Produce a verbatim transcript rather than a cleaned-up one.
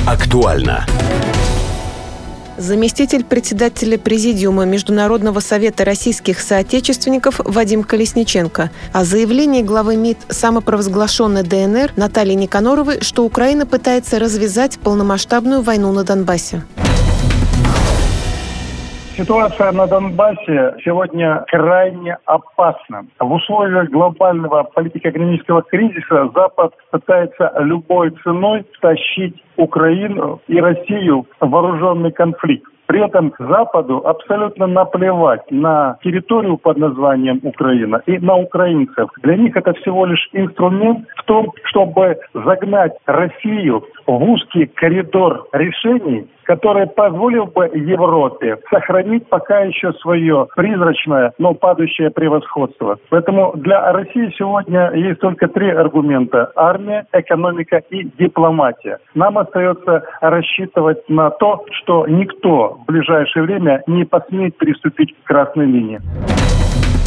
Актуально. Заместитель председателя Президиума Международного совета российских соотечественников Вадим Колесниченко о заявлении главы МИД самопровозглашенной ДНР Натальи Никаноровой, что Украина пытается развязать полномасштабную войну на Донбассе. Ситуация на Донбассе сегодня крайне опасна. В условиях глобального политико-экономического кризиса Запад пытается любой ценой втащить Украину и Россию в вооруженный конфликт. При этом Западу абсолютно наплевать на территорию под названием Украина и на украинцев. Для них это всего лишь инструмент в том, чтобы загнать Россию в узкий коридор решений, который позволил бы Европе сохранить пока еще свое призрачное, но падающее превосходство. Поэтому для России сегодня есть только три аргумента: армия, экономика и дипломатия. Нам остается рассчитывать на то, что никто в ближайшее время не посмеет переступить красной линии.